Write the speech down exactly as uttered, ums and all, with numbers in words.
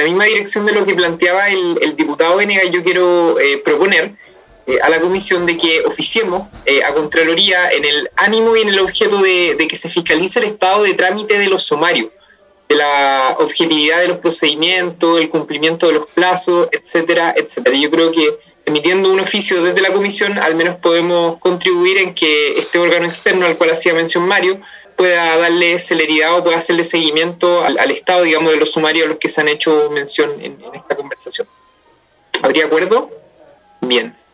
la misma dirección de lo que planteaba el, el diputado Venegas, yo quiero eh, proponer eh, a la comisión de que oficiemos eh, a Contraloría en el ánimo y en el objeto de, de que se fiscalice el estado de trámite de los sumarios, de la objetividad de los procedimientos, el cumplimiento de los plazos, etcétera, etcétera. Yo creo que emitiendo un oficio desde la comisión, al menos podemos contribuir en que este órgano externo al cual hacía mención Mario pueda darle celeridad o pueda hacerle seguimiento al, al estado, digamos, de los sumarios a los que se han hecho mención en, en esta conversación. ¿Habría acuerdo? Bien.